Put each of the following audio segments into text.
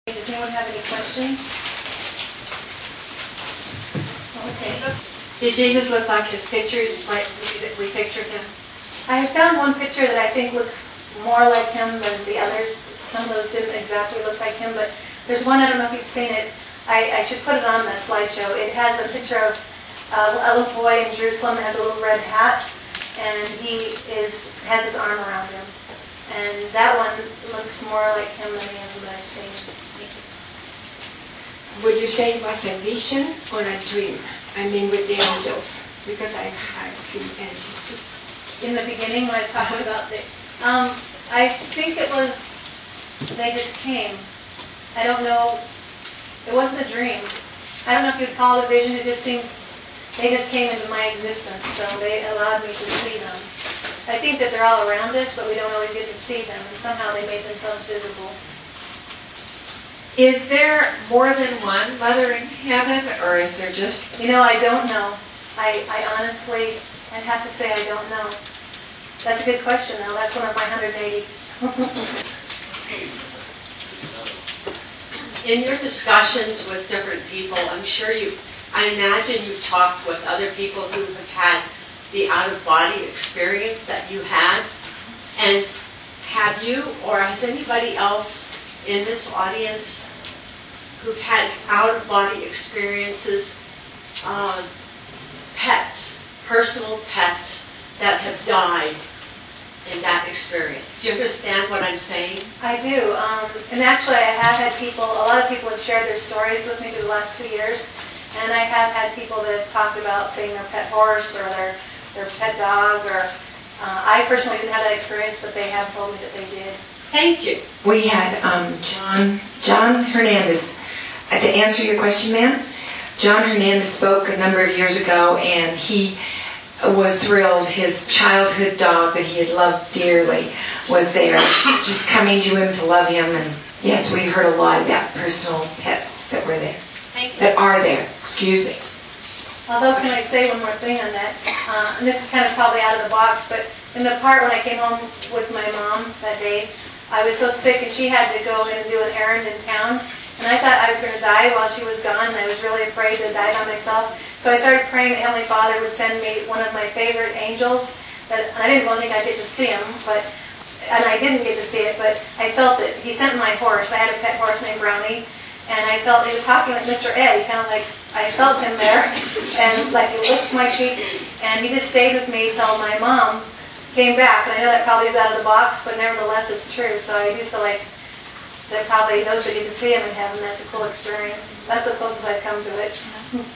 Does anyone have any questions? Okay. Did Jesus look like his pictures, like we pictured him? I found one picture that I think looks more like him than the others. Some of those didn't exactly look like him, but there's one, I don't know if you've seen it. I should put it on the slideshow. It has a picture of a little boy in Jerusalem, has a little red hat, and he has his arm around him. And that one looks more like him than the other that I've seen. Would you say it was a vision or a dream? I mean, with the angels, because I've seen angels too. In the beginning, when I was talking about the, I think it was, they just came. I don't know, it wasn't a dream. I don't know if you'd call it a vision, it just seems, they just came into my existence, so they allowed me to see them. I think that they're all around us, but we don't always get to see them, and somehow they made themselves visible. Is there more than one mother in heaven, or is there just... You know, I don't know. I honestly, I'd have to say I don't know. That's a good question, though. That's one of my 180. In your discussions with different people, I imagine you've talked with other people who have had the out-of-body experience that you had. And have you, or has anybody else in this audience who've had out-of-body experiences, pets, personal pets that have died in that experience? Do you understand what I'm saying? I do. And actually I have had people, a lot of people have shared their stories with me through the last 2 years. And I have had people that have talked about saying their pet horse or their pet dog. Or I personally didn't have that experience, but they have told me that they did. Thank you. We had John Hernandez. To answer your question, ma'am, John Hernandez spoke a number of years ago, and he was thrilled. His childhood dog that he had loved dearly was there, just coming to him to love him. And yes, we heard a lot about personal pets that were there. That are there. Excuse me. Although, can I say one more thing on that? And this is kind of probably out of the box, but in the part when I came home with my mom that day, I was so sick and she had to go in and do an errand in town. And I thought I was going to die while she was gone, and I was really afraid to die by myself. So I started praying that Heavenly Father would send me one of my favorite angels. And I didn't really think I'd get to see him, and I didn't get to see it, but I felt that he sent my horse. I had a pet horse named Brownie, and I felt he was talking like Mr. Ed. He kind of like, I felt him there, and like he licked my cheek, and he just stayed with me till my mom came back. And I know that probably is out of the box, but nevertheless it's true. So I do feel like that probably those who get to see him in heaven, that's a cool experience. That's the closest I've come to it.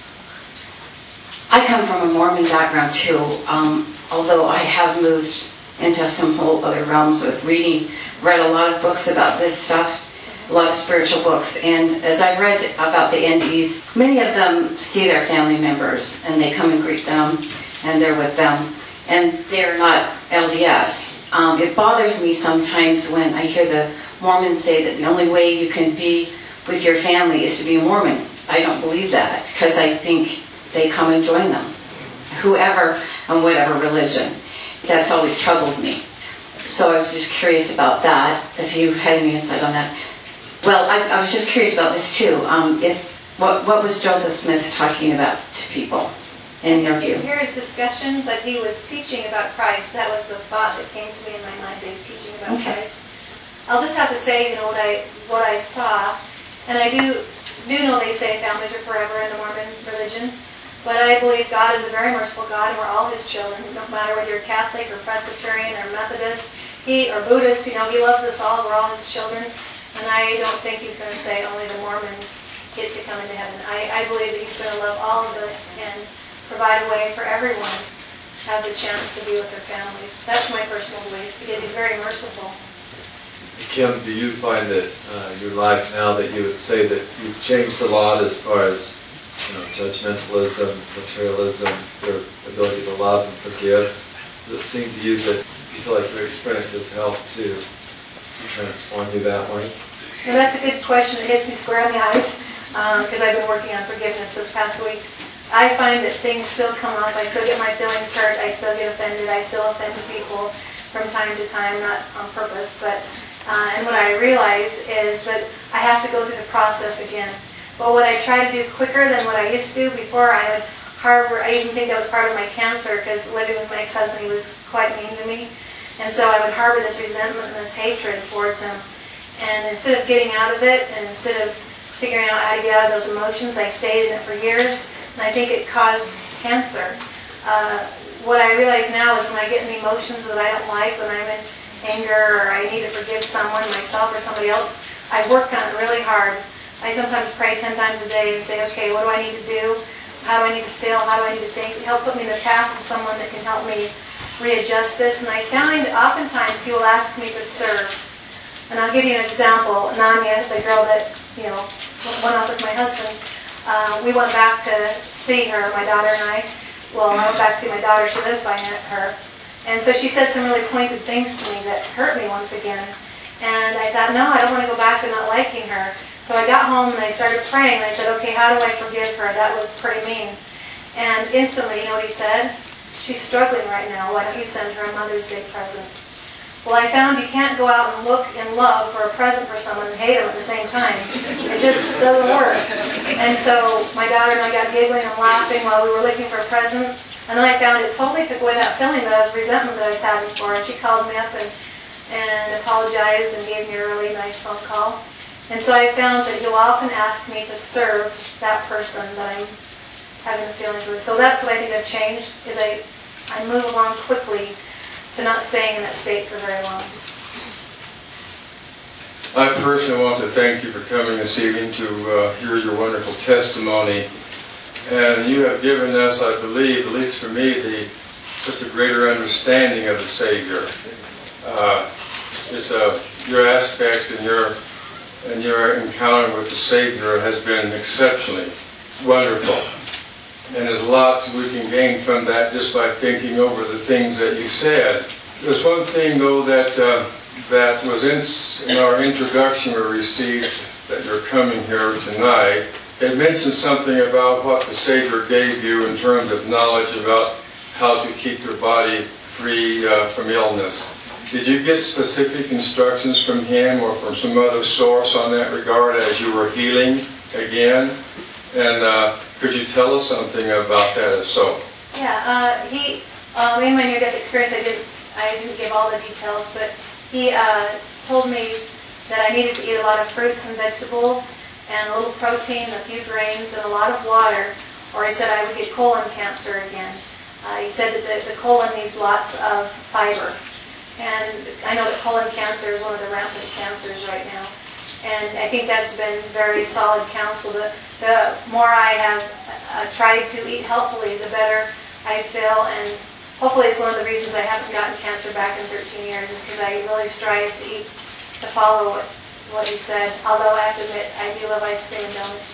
I come from a Mormon background too, although I have moved into some whole other realms with read a lot of books about this stuff, a lot of spiritual books, and as I've read about the NDEs, many of them see their family members and they come and greet them and they're with them, and they're not LDS. It bothers me sometimes when I hear the Mormons say that the only way you can be with your family is to be a Mormon. I don't believe that, because I think they come and join them, whoever and whatever religion. That's always troubled me. So I was just curious about that, if you had any insight on that. Well, I was just curious about this too. What was Joseph Smith talking about to people, in your view? You hear his discussion, but he was teaching about Christ. That was the thought that came to me in my mind, that he was teaching about Christ. I'll just have to say, what I saw, and I do know they say families are forever in the Mormon religion, but I believe God is a very merciful God, and we're all His children. No matter whether you're Catholic or Presbyterian or Methodist, or Buddhist, He loves us all. We're all His children, and I don't think He's going to say only the Mormons get to come into heaven. I believe that He's going to love all of us and provide a way for everyone to have the chance to be with their families. That's my personal belief, because He's very merciful. Kim, do you find that your life now, that you would say that you've changed a lot as far as judgmentalism, materialism, your ability to love and forgive? Does it seem to you that you feel like your experience has helped to transform you that way? Well, that's a good question. It hits me square in the eyes, because I've been working on forgiveness this past week. I find that things still come up. I still get my feelings hurt. I still get offended. I still offend people from time to time, not on purpose, but And what I realize is that I have to go through the process again. But what I try to do quicker than what I used to before, I would harbor, I even think that was part of my cancer, because living with my ex-husband, he was quite mean to me. And so I would harbor this resentment and this hatred towards him. And instead of getting out of it, and instead of figuring out how to get out of those emotions, I stayed in it for years, and I think it caused cancer. What I realize now is when I get in the emotions that I don't like, when I'm in anger, or I need to forgive someone, myself or somebody else, I work on it really hard. I sometimes pray 10 times a day and say, okay, what do I need to do? How do I need to feel? How do I need to think? Help put me in the path of someone that can help me readjust this. And I find oftentimes he will ask me to serve. And I'll give you an example. Nanya, the girl that, went off with my husband, we went back to see her, my daughter and I. Well, I went back to see my daughter. She lives by her. And so she said some really pointed things to me that hurt me once again. And I thought, no, I don't want to go back to not liking her. So I got home and I started praying. And I said, okay, how do I forgive her? That was pretty mean. And instantly, you know what he said? She's struggling right now. Why don't you send her a Mother's Day present? Well, I found you can't go out and look and love for a present for someone and hate them at the same time. It just doesn't work. And so my daughter and I got giggling and laughing while we were looking for a present. And then I found it totally took away that feeling that I was resentment that I was having for her. And she called me up and apologized and gave me a really nice phone call. And so I found that he'll often ask me to serve that person that I'm having the feelings with. So that's what I think I've changed, is I move along quickly to not staying in that state for very long. I personally want to thank you for coming this evening to hear your wonderful testimony. And you have given us, I believe, at least for me, such a greater understanding of the Savior. Your aspects and your encounter with the Savior has been exceptionally wonderful. And there's a lot we can gain from that just by thinking over the things that you said. There's one thing, though, that was in our introduction we received, that you're coming here tonight. It mentioned something about what the Savior gave you in terms of knowledge about how to keep your body free from illness. Did you get specific instructions from Him or from some other source on that regard as you were healing again? And could you tell us something about that if so? Yeah, in my near-death experience, I didn't give all the details, but he told me that I needed to eat a lot of fruits and vegetables and a little protein, a few grains, and a lot of water, or he said I would get colon cancer again. He said that the colon needs lots of fiber. And I know that colon cancer is one of the rampant cancers right now. And I think that's been very solid counsel. The more I have tried to eat healthfully, the better I feel. And hopefully it's one of the reasons I haven't gotten cancer back in 13 years, is because I really strive to follow what he said. Although I have to admit, I do love ice cream and donuts.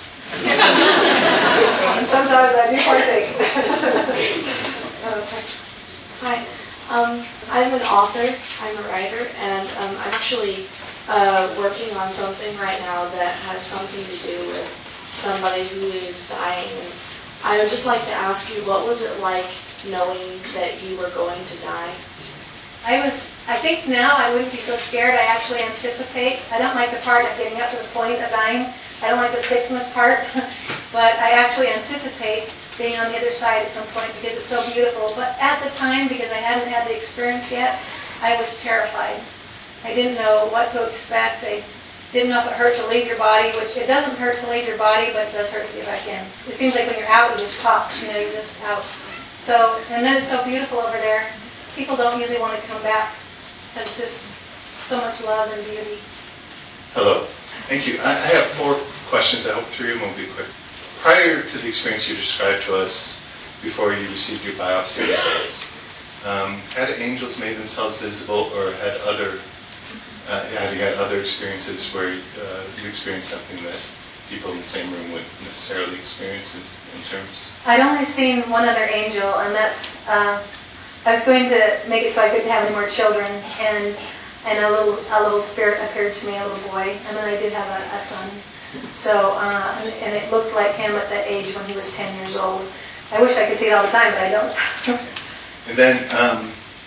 And sometimes I do partake. Hi. I'm an author, I'm a writer, and I'm actually working on something right now that has something to do with somebody who is dying. And I would just like to ask you, what was it like knowing that you were going to die? I think now I wouldn't be so scared. I actually anticipate. I don't like the part of getting up to the point of dying. I don't like the sickness part. But I actually anticipate being on the other side at some point because it's so beautiful. But at the time, because I hadn't had the experience yet, I was terrified. I didn't know what to expect. I didn't know if it hurt to leave your body, which it doesn't hurt to leave your body, but it does hurt to get back in. It seems like when you're out, you just pop, you're just out. So, and then it's so beautiful over there. People don't usually want to come back. There's just so much love and beauty. Hello. Thank you. I have 4 questions. I hope 3 of them will be quick. Prior to the experience you described to us before you received your biopsy results, had angels made themselves visible, or have you had other experiences where you experienced something that people in the same room wouldn't necessarily experience in terms? I'd only seen one other angel, and that's I was going to make it so I couldn't have any more children, and a little spirit appeared to me, a little boy, and then I did have a son. So, and it looked like him at that age when he was 10 years old. I wish I could see it all the time, but I don't. And then,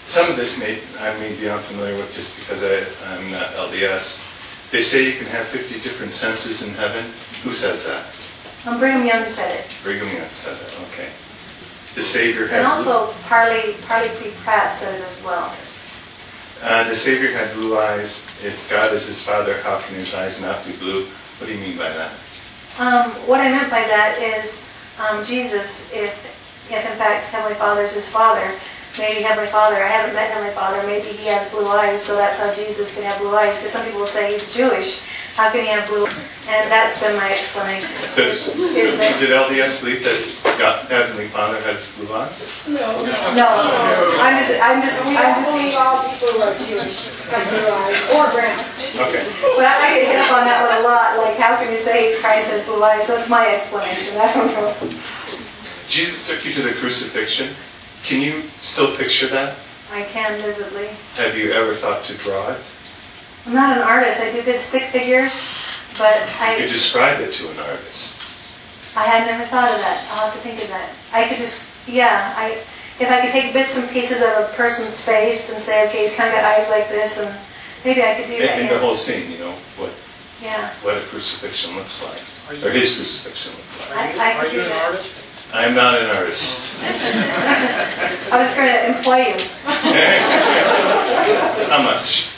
some of this I may be unfamiliar with just because I'm not LDS. They say you can have 50 different senses in heaven. Who says that? Brigham Young said it. Brigham Young said it, okay. The Savior had And also Parley P. Pratt said it as well. the Savior had blue eyes. If God is his Father, how can his eyes not be blue? What do you mean by that? What I meant by that is Jesus, if in fact Heavenly Father is his Father, maybe Heavenly Father, I haven't met Heavenly Father, maybe he has blue eyes, so that's how Jesus can have blue eyes. Because some people will say he's Jewish, how can he have blue eyes? And that's been my explanation. Is it LDS belief that God, Heavenly Father has blue eyes? No. I'm just. believe all people who are Jewish have blue eyes or brown. Okay. But I get hit up on that one a lot. Like, how can you say Christ has blue eyes? So it's my explanation. I don't know. Jesus took you to the crucifixion. Can you still picture that? I can vividly. Have you ever thought to draw it? I'm not an artist. I do good stick figures, but You describe it to an artist. I had never thought of that. I'll have to think of that. I could just, if I could take bits and pieces of a person's face and say, okay, he's kind of got eyes like this, and maybe I could do that. In the whole scene, what a crucifixion looks like, or his crucifixion looks like. I could do that. I'm not an artist. I was trying to employ you. How much?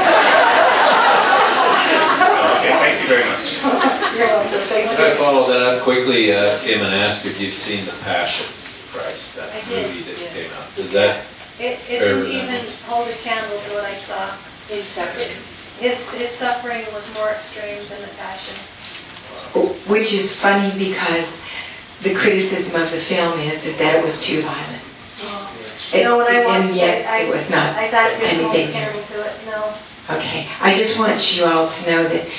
Okay, thank you very much. You're welcome. Thank you. Can I follow that up quickly, Kim, and ask if you'd seen The Passion of Christ, that movie that came out? Does that It didn't even hold a candle to what I saw. His suffering was more extreme than the Passion. Which is funny because the criticism of the film is that it was too violent. When I watched and yet it was not I thought it didn't hold a anything. candle to it. No. Okay, I just want you all to know that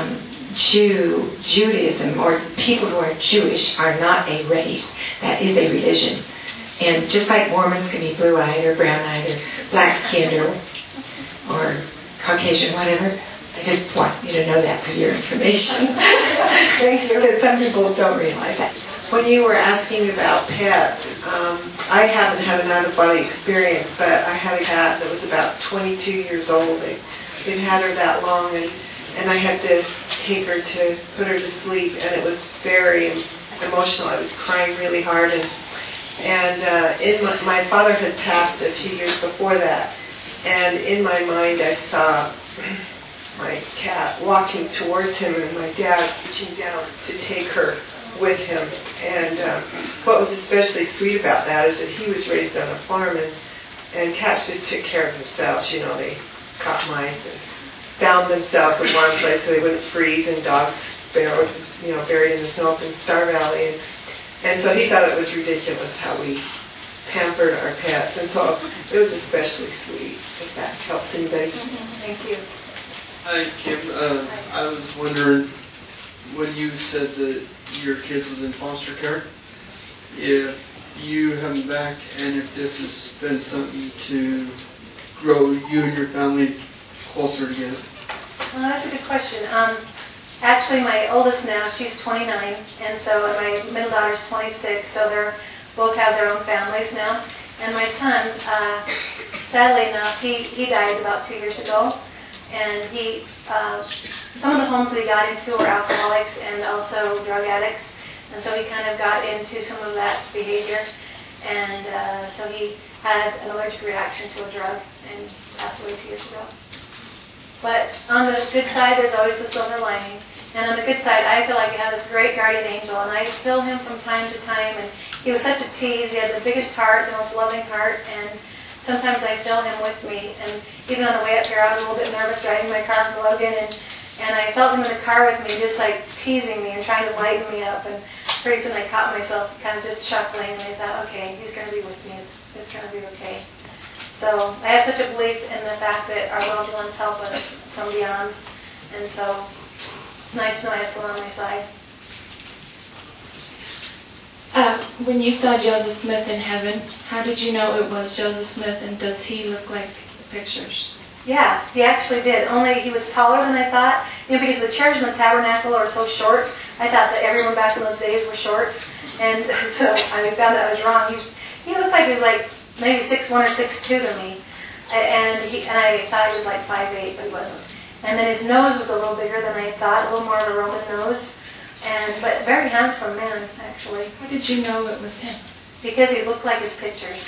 Judaism, or people who are Jewish, are not a race. That is a religion. And just like Mormons can be blue-eyed or brown-eyed or black-skinned or Caucasian, whatever, I just want you to know that for your information. Thank you. Because some people don't realize that. When you were asking about pets, I haven't had an out-of-body experience, but I had a cat that was about 22 years old. It had her that long, and I had to take her to put her to sleep, and it was very emotional. I was crying really hard, and my father had passed a few years before that, and in my mind I saw my cat walking towards him, and my dad reaching down to take her with him. And what was especially sweet about that is that he was raised on a farm, and cats just took care of themselves. You know, they caught mice and found themselves a warm place so they wouldn't freeze, and dogs buried in the snow up in Star Valley. And so he thought it was ridiculous how we pampered our pets, and so it was especially sweet, if that helps anybody. Thank you. Hi, Kim. I was wondering, when you said that your kid was in foster care, if you have them back and if this has been something to grow you and your family closer together. Well, that's a good question. Actually, my oldest now, she's 29, and so my middle daughter's 26, so they both have their own families now. And my son, sadly enough, he died about 2 years ago, and some of the homes that he got into were alcoholics and also drug addicts, and so he kind of got into some of that behavior, and so he had an allergic reaction to a drug and passed away 2 years ago. But on the good side, there's always the silver lining. And on the good side, I feel like I have this great guardian angel, and I feel him from time to time. And he was such a tease. He had the biggest heart, the most loving heart, and sometimes I feel him with me. And even on the way up here, I was a little bit nervous driving my car from Logan, and I felt him in the car with me, just like teasing me and trying to lighten me up. And pretty soon I caught myself kind of just chuckling, and I thought, okay, he's going to be with me. It's going to be okay. So I have such a belief in the fact that our loved ones help us from beyond, and so it's nice to know I have someone on my side. When you saw Joseph Smith in heaven, how did you know it was Joseph Smith, and does he look like the pictures? Yeah, he actually did, only he was taller than I thought. Because the chairs in the tabernacle are so short, I thought that everyone back in those days were short, and so I found that I was wrong. He looked like he was like maybe 6'1" or 6'2" to me, and I thought he was like 5'8", but he wasn't. And then his nose was a little bigger than I thought, a little more of a Roman nose, but very handsome man, actually. How did you know it was him? Because he looked like his pictures.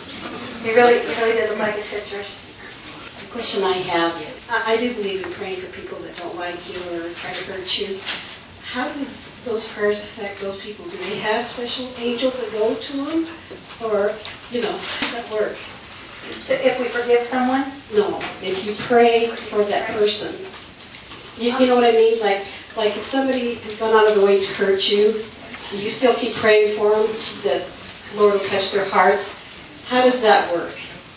He really did look like his pictures. The question I have, I do believe in praying for people that don't like you or try to hurt you. How does those prayers affect those people? Do they have special angels that go to them? Or, how does that work? If we forgive someone? No, if you pray for that person. You know what I mean? Like if somebody has gone out of the way to hurt you, you still keep praying for them, that Lord will touch their hearts. How does that work?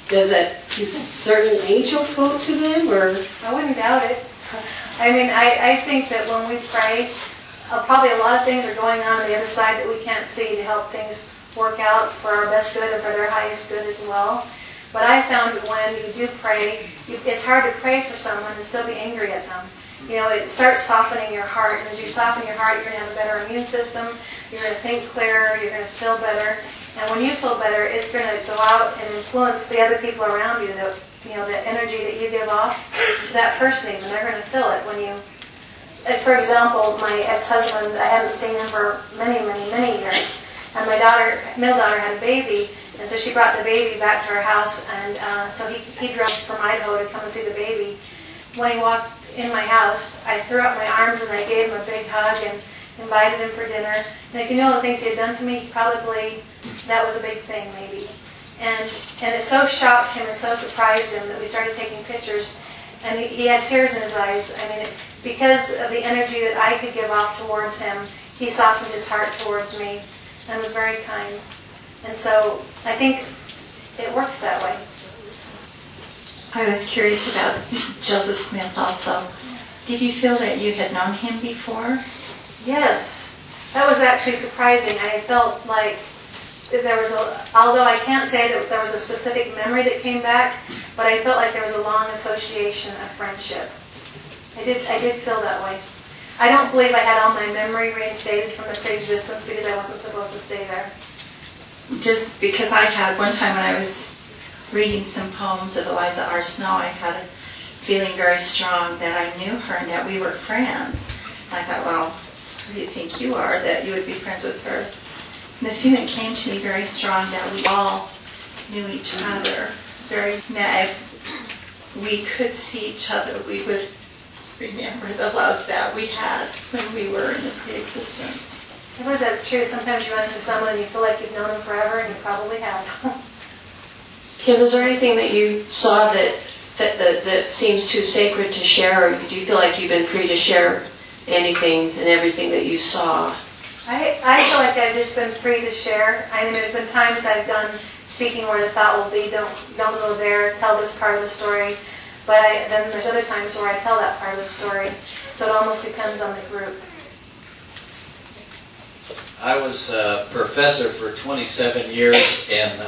Do certain angels go to them, or? I wouldn't doubt it. I mean, I think that when we pray, probably a lot of things are going on the other side that we can't see to help things work out for our best good and for their highest good as well. But I found that when you do pray, it's hard to pray for someone and still be angry at them. It starts softening your heart, and as you soften your heart, you're going to have a better immune system, you're going to think clearer, you're going to feel better. And when you feel better, it's going to go out and influence the other people around you, the energy that you give off to that person, and they're going to feel it when you... For example, my ex-husband, I hadn't seen him for many, many, many years, and my middle daughter had a baby, and so she brought the baby back to our house, and so he drove from Idaho to come and see the baby. When he walked in my house, I threw up my arms and I gave him a big hug and invited him for dinner. And if you know the things he had done to me, probably that was a big thing, maybe. And it so shocked him and so surprised him that we started taking pictures, and he had tears in his eyes. I mean, because of the energy that I could give off towards him, he softened his heart towards me and was very kind. And so I think it works that way. I was curious about Joseph Smith also. Did you feel that you had known him before? Yes. That was actually surprising. I felt like there was although I can't say that there was a specific memory that came back, but I felt like there was a long association of friendship. I did feel that way. I don't believe I had all my memory reinstated from the pre-existence because I wasn't supposed to stay there. Just because I had one time when I was reading some poems of Eliza R. Snow, I had a feeling very strong that I knew her and that we were friends. I thought, well, who do you think you are, that you would be friends with her? And the feeling came to me very strong that we all knew each other. If we could see each other, we would remember the love that we had when we were in the pre-existence. I believe that's true. Sometimes you run into someone and you feel like you've known them forever, and you probably have. Kim, is there anything that you saw that seems too sacred to share, or do you feel like you've been free to share anything and everything that you saw? I feel like I've just been free to share. I mean, there's been times I've done speaking where the thought will be, don't go there, tell this part of the story. But then there's other times where I tell that part of the story. So it almost depends on the group. I was a professor for 27 years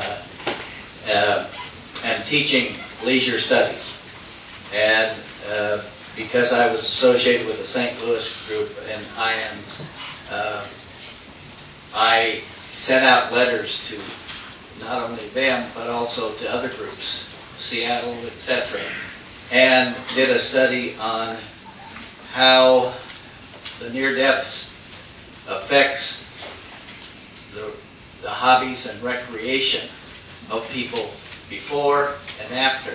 and teaching leisure studies. And because I was associated with the St. Louis group in IANS, I sent out letters to not only them, but also to other groups, Seattle, etc., and did a study on how the near-death affects the hobbies and recreation of people before and after.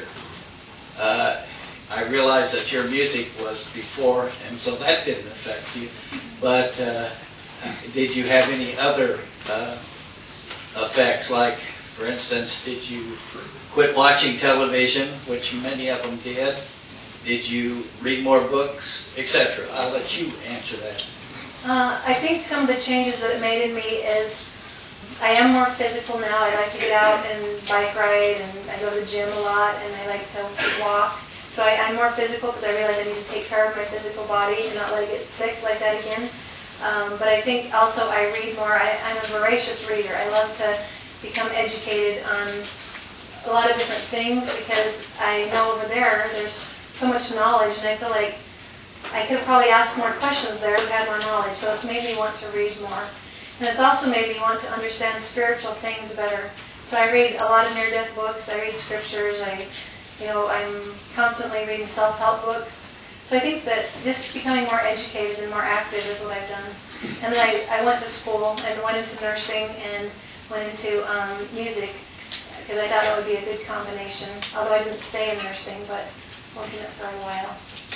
I realized that your music was before, and so that didn't affect you. But did you have any other effects? Like, for instance, did you quit watching television, which many of them did? Did you read more books, etc.? I'll let you answer that. I think some of the changes that it made in me is I am more physical now. I like to get out and bike ride, and I go to the gym a lot, and I like to walk. So I'm more physical because I realize I need to take care of my physical body and not let it get sick like that again. But I think also I read more. I'm a voracious reader. I love to become educated on a lot of different things because I know over there's so much knowledge, and I feel like I could have probably asked more questions there if I had more knowledge. So it's made me want to read more. And it's also made me want to understand spiritual things better. So I read a lot of near-death books. I read scriptures. I'm constantly reading self-help books. So I think that just becoming more educated and more active is what I've done. And then I went to school and went into nursing and went into music because I thought it would be a good combination. Although I didn't stay in nursing, but worked in it for a while.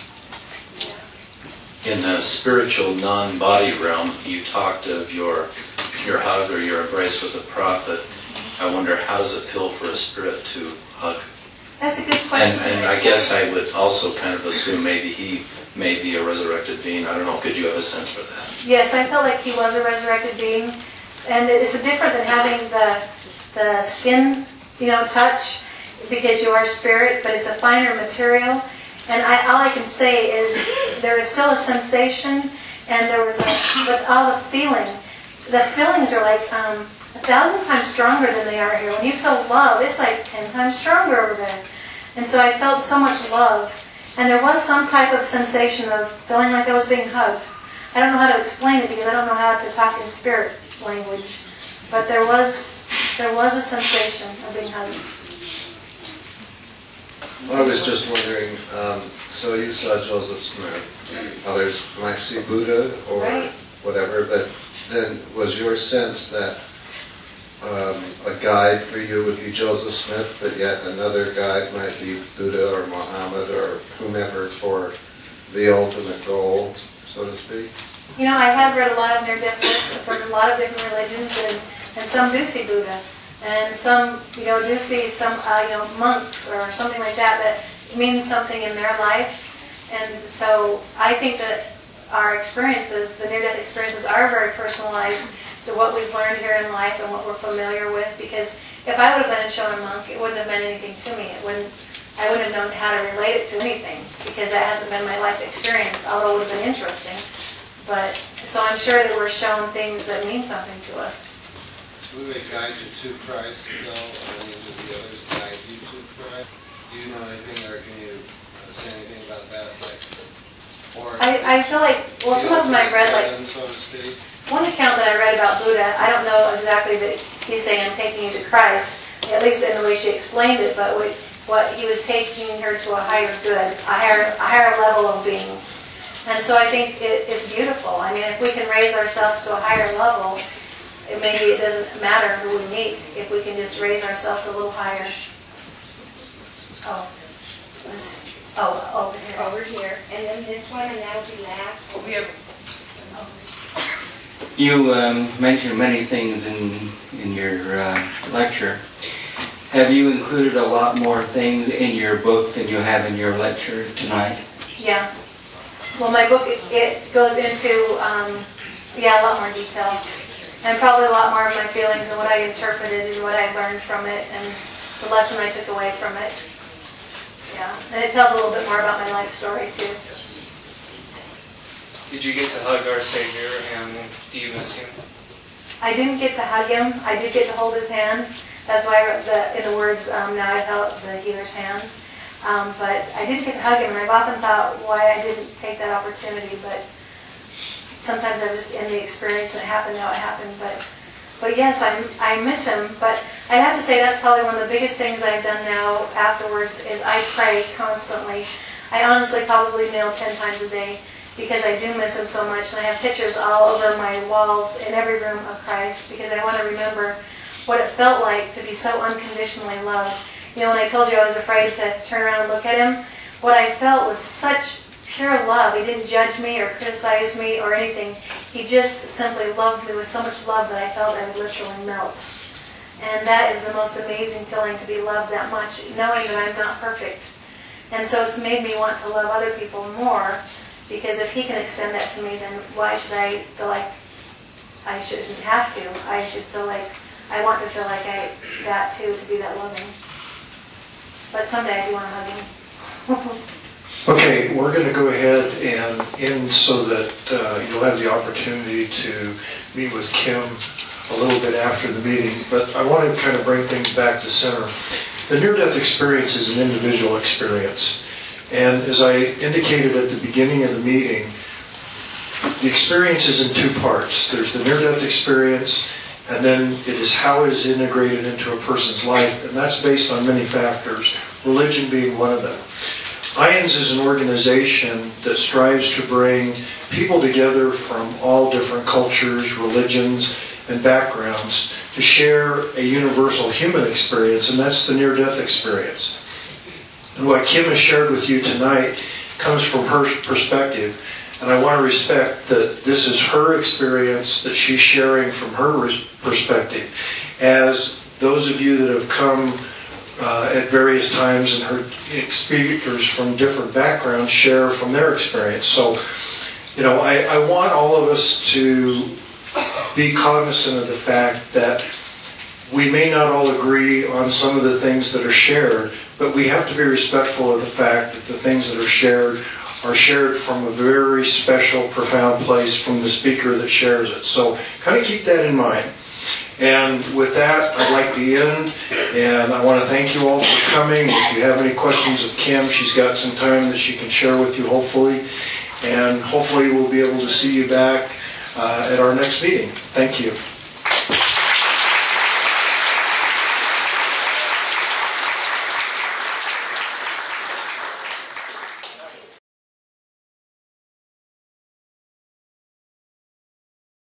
Yeah. In the spiritual non-body realm, you talked of your hug or your embrace with the prophet. I wonder, how does it feel for a spirit to hug? That's a good question. And I guess I would also kind of assume maybe he may be a resurrected being. I don't know. Could you have a sense for that? Yes, I felt like he was a resurrected being. And it's different than having the skin, touch, because you are spirit, but it's a finer material. And all I can say is there is still a sensation, and there was but all the feelings are like 1,000 times stronger than they are here. When you feel love, it's like 10 times stronger over there. And so I felt so much love. And there was some type of sensation of feeling like I was being hugged. I don't know how to explain it because I don't know how to talk in spirit language. But there was a sensation of being hugged. I was just wondering, so you saw Joseph Smith. Others might see Buddha or whatever, but then was your sense that a guide for you would be Joseph Smith, but yet another guide might be Buddha or Muhammad or whomever for the ultimate goal, so to speak? I have read a lot of near-death books from a lot of different religions, and some do see Buddha. And some, do see some, monks or something like that means something in their life. And so I think that our experiences, the near-death experiences, are very personalized to what we've learned here in life and what we're familiar with. Because if I would have been shown a monk, it wouldn't have meant anything to me. I wouldn't have known how to relate it to anything because that hasn't been my life experience, although it would have been interesting. But so I'm sure that we're shown things that mean something to us. Will they guide you to Christ, though, or any of the others guide you to Christ? Do you know anything, or can you say anything about that? I feel like, some of them I read, heaven, so to speak. One account that I read about Buddha, I don't know exactly that he's saying I'm taking you to Christ, at least in the way she explained it, but what he was taking her to a higher good, a higher level of being. And so I think it's beautiful. I mean, if we can raise ourselves to a higher level, maybe it doesn't matter who we meet if we can just raise ourselves a little higher. Over here. Over here. And then this one, and that'll be last. We have. You mentioned many things in your lecture. Have you included a lot more things in your book than you have in your lecture tonight? Yeah. Well, my book, it goes into, a lot more details. And probably a lot more of my feelings and what I interpreted and what I learned from it and the lesson I took away from it. Yeah. And it tells a little bit more about my life story, too. Did you get to hug our Savior, and do you miss Him? I didn't get to hug Him. I did get to hold His hand. That's why I wrote in the words, now I held the healer's hands. But I didn't get to hug Him, and I've often thought why I didn't take that opportunity, but sometimes I'm just in the experience and it happened how it happened. But yes, I miss Him. But I have to say that's probably one of the biggest things I've done now afterwards is I pray constantly. I honestly probably kneel 10 times a day because I do miss Him so much. And I have pictures all over my walls in every room of Christ because I want to remember what it felt like to be so unconditionally loved. When I told you I was afraid to turn around and look at Him, what I felt was such pure love. He didn't judge me or criticize me or anything. He just simply loved me with so much love that I felt I would literally melt. And that is the most amazing feeling, to be loved that much, knowing that I'm not perfect. And so it's made me want to love other people more, because if He can extend that to me, then why should I feel like I shouldn't have to? I should feel like, I want to feel like I got to be that loving. But someday I do want to hug Him. Okay, we're going to go ahead and end so that you'll have the opportunity to meet with Kim a little bit after the meeting. But I want to kind of bring things back to center. The near-death experience is an individual experience. And as I indicated at the beginning of the meeting, the experience is in two parts. There's the near-death experience, and then it is how it is integrated into a person's life, and that's based on many factors, religion being one of them. IANDS is an organization that strives to bring people together from all different cultures, religions, and backgrounds to share a universal human experience, and that's the near-death experience. And what Kim has shared with you tonight comes from her perspective, and I want to respect that this is her experience that she's sharing from her perspective. As those of you that have come at various times and heard speakers from different backgrounds share from their experience. So, I want all of us to be cognizant of the fact that we may not all agree on some of the things that are shared, but we have to be respectful of the fact that the things that are shared from a very special, profound place from the speaker that shares it. So kind of keep that in mind. And with that, I'd like to end, and I want to thank you all for coming. If you have any questions of Kim, she's got some time that she can share with you, hopefully. And hopefully we'll be able to see you back at our next meeting. Thank you.